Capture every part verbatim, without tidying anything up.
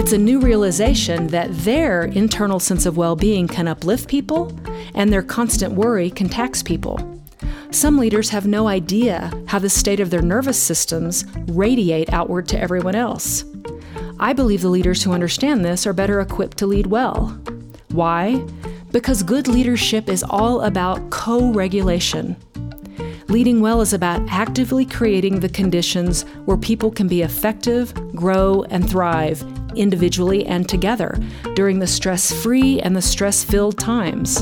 It's a new realization that their internal sense of well-being can uplift people, and their constant worry can tax people. Some leaders have no idea how the state of their nervous systems radiate outward to everyone else. I believe the leaders who understand this are better equipped to lead well. Why? Because good leadership is all about co-regulation. Leading well is about actively creating the conditions where people can be effective, grow, and thrive individually and together during the stress-free and the stress-filled times.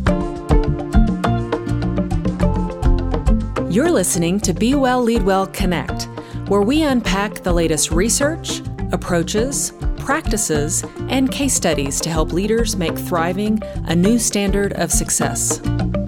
You're listening to Be Well, Lead Well, Connect, where we unpack the latest research, approaches, practices, and case studies to help leaders make thriving a new standard of success.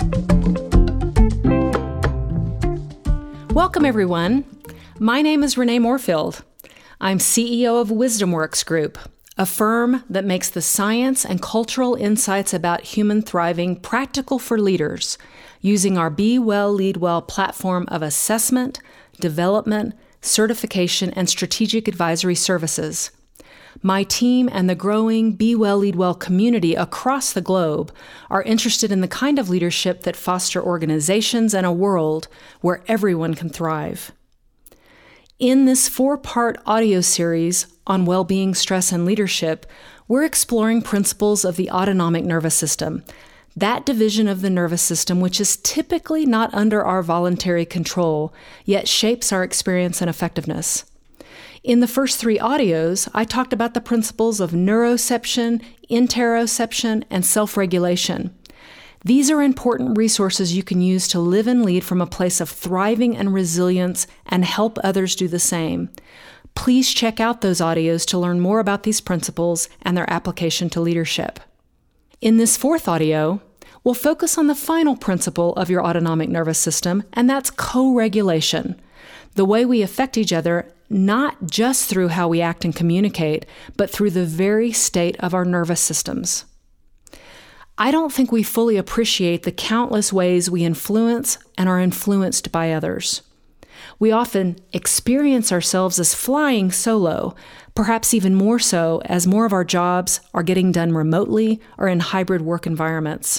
Welcome, everyone. My name is Renee Moorfield. I'm C E O of WisdomWorks Group, a firm that makes the science and cultural insights about human thriving practical for leaders using our Be Well, Lead Well platform of assessment, development, certification, and strategic advisory services. My team and the growing Be Well, Lead Well community across the globe are interested in the kind of leadership that foster organizations and a world where everyone can thrive. In this four-part audio series on well-being, stress, and leadership, we're exploring principles of the autonomic nervous system, that division of the nervous system which is typically not under our voluntary control, yet shapes our experience and effectiveness. In the first three audios, I talked about the principles of neuroception, interoception, and self-regulation. These are important resources you can use to live and lead from a place of thriving and resilience and help others do the same. Please check out those audios to learn more about these principles and their application to leadership. In this fourth audio, we'll focus on the final principle of your autonomic nervous system, and that's co-regulation, the way we affect each other not just through how we act and communicate, but through the very state of our nervous systems. I don't think we fully appreciate the countless ways we influence and are influenced by others. We often experience ourselves as flying solo, perhaps even more so as more of our jobs are getting done remotely or in hybrid work environments.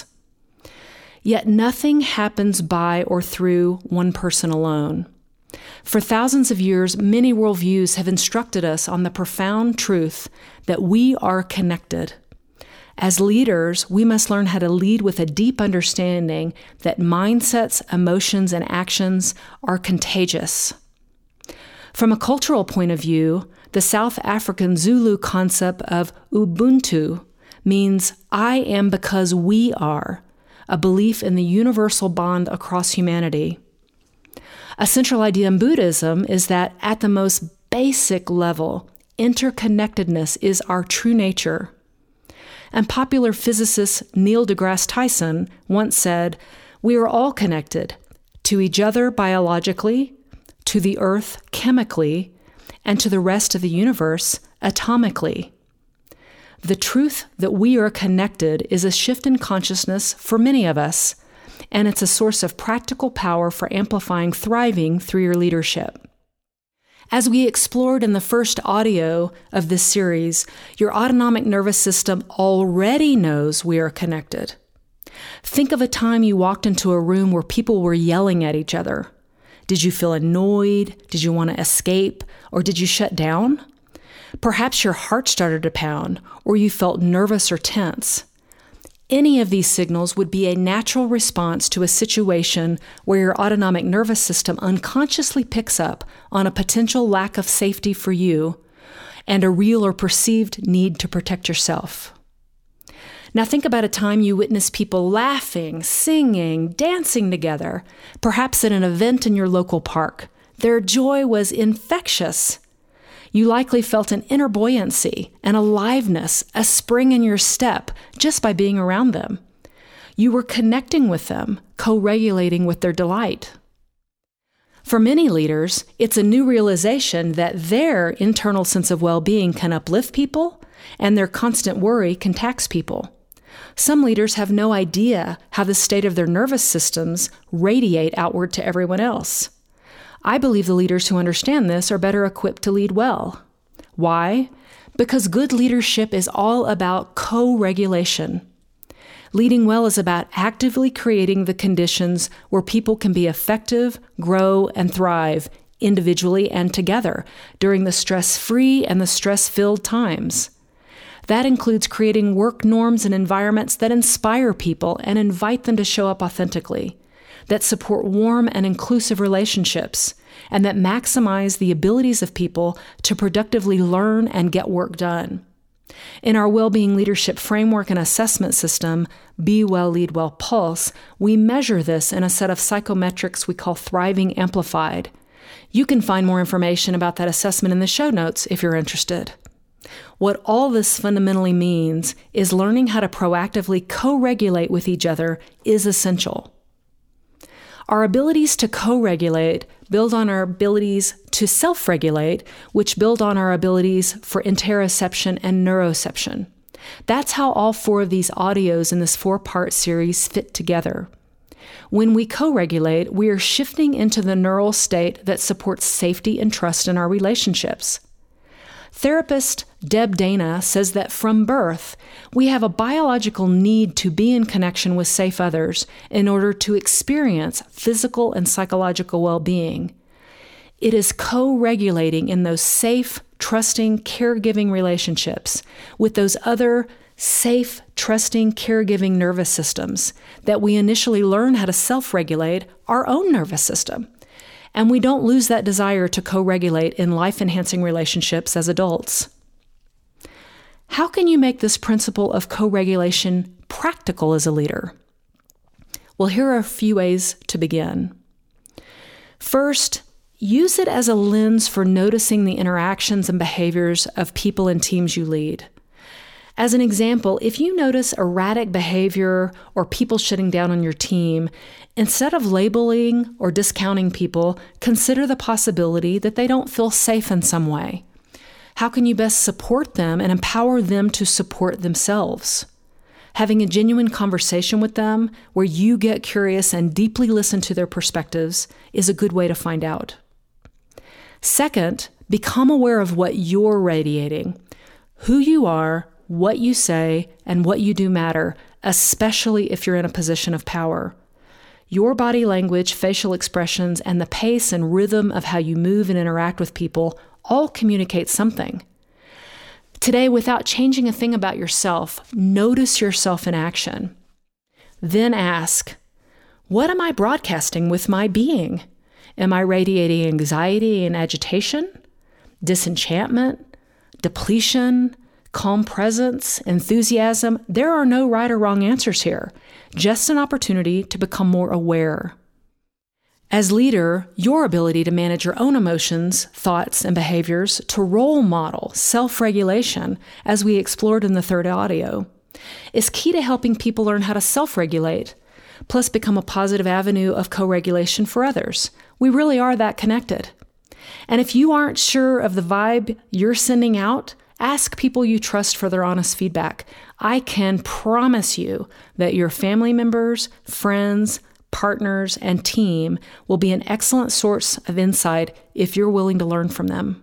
Yet nothing happens by or through one person alone. For thousands of years, many worldviews have instructed us on the profound truth that we are connected. As leaders, we must learn how to lead with a deep understanding that mindsets, emotions, and actions are contagious. From a cultural point of view, the South African Zulu concept of Ubuntu means I am because we are, a belief in the universal bond across humanity. A central idea in Buddhism is that at the most basic level, interconnectedness is our true nature. And popular physicist Neil deGrasse Tyson once said, "We are all connected to each other biologically, to the earth chemically, and to the rest of the universe atomically." The truth that we are connected is a shift in consciousness for many of us, and it's a source of practical power for amplifying thriving through your leadership. As we explored in the first audio of this series, your autonomic nervous system already knows we are connected. Think of a time you walked into a room where people were yelling at each other. Did you feel annoyed? Did you want to escape? Or did you shut down? Perhaps your heart started to pound, or you felt nervous or tense. Any of these signals would be a natural response to a situation where your autonomic nervous system unconsciously picks up on a potential lack of safety for you and a real or perceived need to protect yourself. Now think about a time you witnessed people laughing, singing, dancing together, perhaps at an event in your local park. Their joy was infectious. You likely felt an inner buoyancy, an aliveness, a spring in your step just by being around them. You were connecting with them, co-regulating with their delight. For many leaders, it's a new realization that their internal sense of well-being can uplift people, and their constant worry can tax people. Some leaders have no idea how the state of their nervous systems radiate outward to everyone else. I believe the leaders who understand this are better equipped to lead well. Why? Because good leadership is all about co-regulation. Leading well is about actively creating the conditions where people can be effective, grow, and thrive individually and together during the stress-free and the stress-filled times. That includes creating work norms and environments that inspire people and invite them to show up authentically, that support warm and inclusive relationships, and that maximize the abilities of people to productively learn and get work done. In our Wellbeing Leadership Framework and Assessment System, Be Well, Lead Well Pulse, we measure this in a set of psychometrics we call Thriving Amplified. You can find more information about that assessment in the show notes if you're interested. What all this fundamentally means is learning how to proactively co-regulate with each other is essential. Our abilities to co-regulate build on our abilities to self-regulate, which build on our abilities for interoception and neuroception. That's how all four of these audios in this four-part series fit together. When we co-regulate, we are shifting into the neural state that supports safety and trust in our relationships. Therapist Deb Dana says that from birth, we have a biological need to be in connection with safe others in order to experience physical and psychological well-being. It is co-regulating in those safe, trusting, caregiving relationships with those other safe, trusting, caregiving nervous systems that we initially learn how to self-regulate our own nervous system. And we don't lose that desire to co-regulate in life-enhancing relationships as adults. How can you make this principle of co-regulation practical as a leader? Well, here are a few ways to begin. First, use it as a lens for noticing the interactions and behaviors of people and teams you lead. As an example, if you notice erratic behavior or people shutting down on your team, instead of labeling or discounting people, consider the possibility that they don't feel safe in some way. How can you best support them and empower them to support themselves? Having a genuine conversation with them where you get curious and deeply listen to their perspectives is a good way to find out. Second, become aware of what you're radiating. Who you are, what you say, and what you do matter, especially if you're in a position of power. Your body language, facial expressions, and the pace and rhythm of how you move and interact with people all communicate something. Today, without changing a thing about yourself, notice yourself in action. Then ask, what am I broadcasting with my being? Am I radiating anxiety and agitation, disenchantment, depletion, calm presence, enthusiasm? There are no right or wrong answers here, just an opportunity to become more aware. As leader, your ability to manage your own emotions, thoughts, and behaviors to role model self-regulation, as we explored in the third audio, is key to helping people learn how to self-regulate, plus become a positive avenue of co-regulation for others. We really are that connected. And if you aren't sure of the vibe you're sending out, ask people you trust for their honest feedback. I can promise you that your family members, friends, partners, and team will be an excellent source of insight if you're willing to learn from them.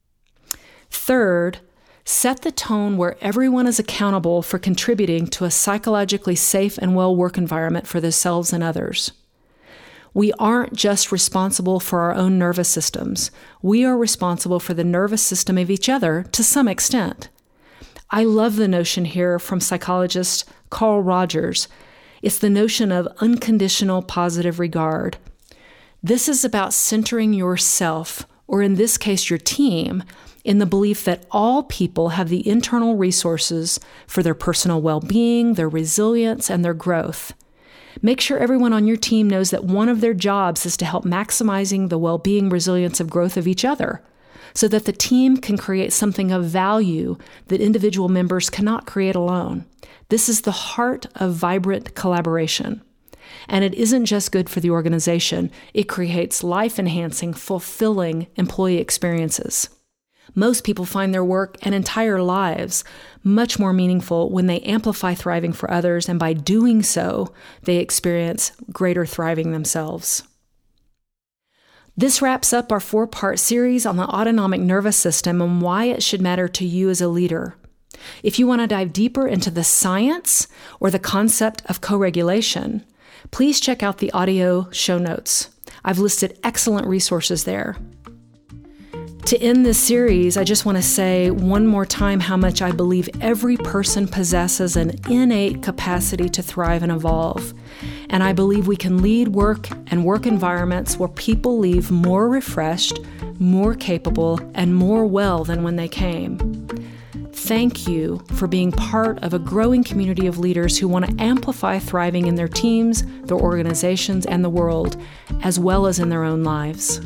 Third, set the tone where everyone is accountable for contributing to a psychologically safe and well work environment for themselves and others. We aren't just responsible for our own nervous systems. We are responsible for the nervous system of each other to some extent. I love the notion here from psychologist Carl Rogers. It's the notion of unconditional positive regard. This is about centering yourself, or in this case your team, in the belief that all people have the internal resources for their personal well-being, their resilience, and their growth. Make sure everyone on your team knows that one of their jobs is to help maximizing the well-being, resilience, and growth of each other, so that the team can create something of value that individual members cannot create alone. This is the heart of vibrant collaboration. And it isn't just good for the organization, it creates life-enhancing, fulfilling employee experiences. Most people find their work and entire lives much more meaningful when they amplify thriving for others, and by doing so, they experience greater thriving themselves. This wraps up our four-part series on the autonomic nervous system and why it should matter to you as a leader. If you want to dive deeper into the science or the concept of co-regulation, please check out the audio show notes. I've listed excellent resources there. To end this series, I just want to say one more time how much I believe every person possesses an innate capacity to thrive and evolve. And I believe we can lead work and work environments where people leave more refreshed, more capable, and more well than when they came. Thank you for being part of a growing community of leaders who want to amplify thriving in their teams, their organizations, and the world, as well as in their own lives.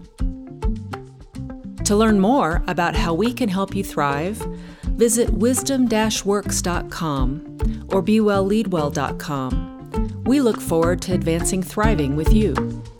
To learn more about how we can help you thrive, visit wisdom dash works dot com or be well lead well dot com. We look forward to advancing thriving with you.